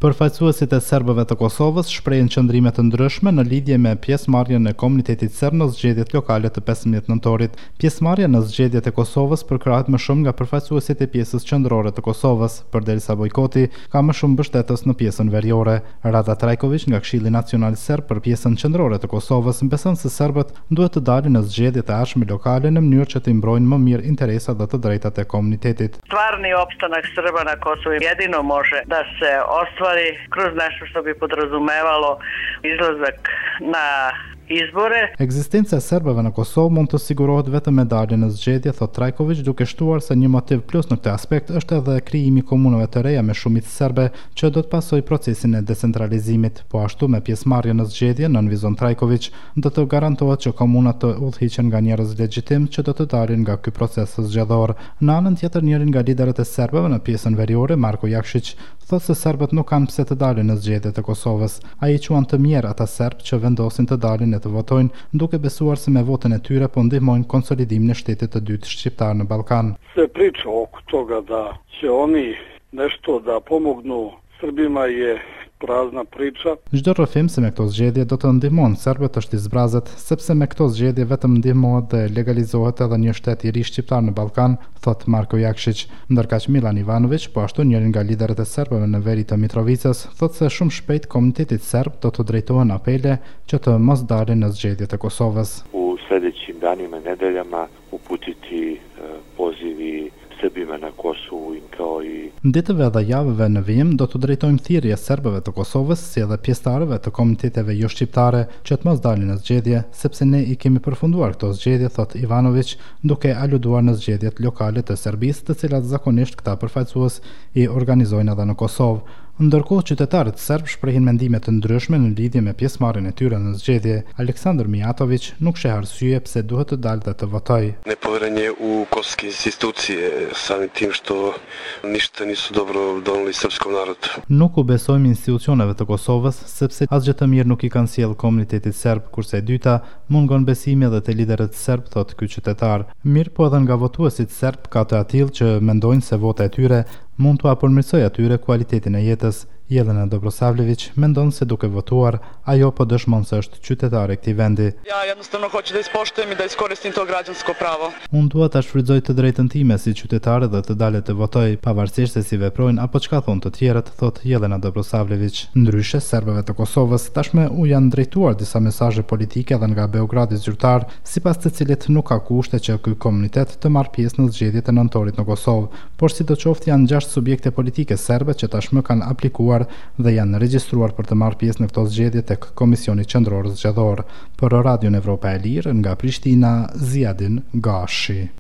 Përfaqësuesit e serbëve të Kosovës shprehin qëndrime të ndryshme në lidhje me pjesëmarrjen e komunitetit serb në zgjedhjet lokale të 15 nëntorit. Pjesëmarrja në zgjedhjet e Kosovës përkrahet më shumë nga përfaqësuesit e pjesës qendrore të Kosovës, përderisa bojkoti ka më shumë mbështetës në pjesën veriore. Rada Trajković nga Këshilli Nacional Serb për pjesën qendrore të Kosovës beson se serbët duhet të dalin në zgjedhjet e ardhshme lokale në mënyrë që të imbrojnë më mirë interesat dhe të drejtat e komunitetit. Stvarni opstanak Srba na Kosovu jedino može da se ostvari kroz nešto što bi podrazumevalo izlazak na izbore. Ekzistenca e serbëve në Kosovë mund të sigurohet vetëm me dalje në zgjedhje, thot Trajković, duke shtuar se një motiv plus në këtë aspekt është edhe krijimi i komunave të reja me shumicë serbe, që do të pasojë procesin e decentralizimit. Po ashtu me pjesëmarrje në zgjedhje, nënvizon Trajković, do të garantohet që komunat të udhëhiqen nga njerëz legjitim që do të dalin nga ky proces zgjedhor. Në anën tjetër, njëri nga liderët e serbëve në pjesën veriore, Marko Jakšić, thotë se serbët nuk kanë pse të dalin në zgjedhjet e Kosovës. Ai quan të mirë ata serb që vendosin të dalin e të votojnë, duke besuar se me votën e tyre po ndihmojnë konsolidimin e shtetit të dytë shqiptar në Ballkan. Se priča oko toga da će oni nešto da pomognu Srbima je prazna priča. Çdo rrëfim se me këto zgjedhje do të ndihmon serbët të shtizbrazet, sepse me këto zgjedhje vetëm ndihmohet dhe legalizohet edhe një shtet i ri shqiptar në Ballkan, thot Marko Jakšić. Ndërkaq Milan Ivanović, po ashtu njëri nga liderët e serbëve në veri të Mitrovicës, thot se shumë shpejt komunitetit serb do të drejtohen apele që të mos dalin në zgjedhjet e Kosovës. U sledećim danima i nedeljama uputiti pozivi Srbima na Kosovu kao i ditëve dhe javëve në vijim do të drejtojmë thirrje serbëve të Kosovës si edhe pjesëtarëve të komuniteteve jo shqiptare që të mos dalin në zgjedhje, sepse ne i kemi përfunduar këto zgjedhje, thot Ivanović, duke aluduar në zgjedhjet lokale të Serbisë, të cilat zakonisht këta përfaqësues i organizojnë edhe në Kosovë. Ndërkohë qytetarët serb shprehin mendime të ndryshme në lidhje me pjesëmarrjen e tyre në zgjedhje. Aleksandar Mijatović nuk sheh arsye pse duhet të dalë dhe të votojë. Nepoverenje u kosovske institucije, samim tim što ništa nisu dobro doneli srpskom narodu. Nuk u besojmë institucioneve të Kosovës, sepse asgjë të mirë nuk i kanë sjellë komunitetit serb, kurse e dyta mungon besimi edhe te liderët serb, thot ky qytetar. Mirë po edhe nga votuesit serb ka të atill që mendojnë se vota e tyre mund t'u përmirësojë atyre kualitetin e jetës. Jelena Dobrosavljević mendon se duke votuar, ajo po dëshmon se është qytetare e këtij vendi. Ja jednostavno hoću da ispoštujem i da iskoristim to građansko pravo. Unë dua ta shfrytëzoj të drejtën time si qytetare dhe të dalë të votoj, pavarësisht se si veprojnë apo çka thonë të tjerët, thot Jelena Dobrosavljević. Ndryshe, serbëve të Kosovës tashmë u janë drejtuar disa mesazhe politike edhe nga Beogradi zyrtar, sipas të cilit nuk ka kushte që ky komunitet të marrë pjesë në zgjedhjet e nëntorit në Kosovë, por sidoqoftë janë 6 subjekte politike serbe që tashmë kanë aplikuar dhe janë regjistruar për të marrë pjesë në këto zgjedhje tek Komisioni Qendror Zgjedhor. Për Radion Evropa e Lirë nga Prishtina, Ziadin Gashi.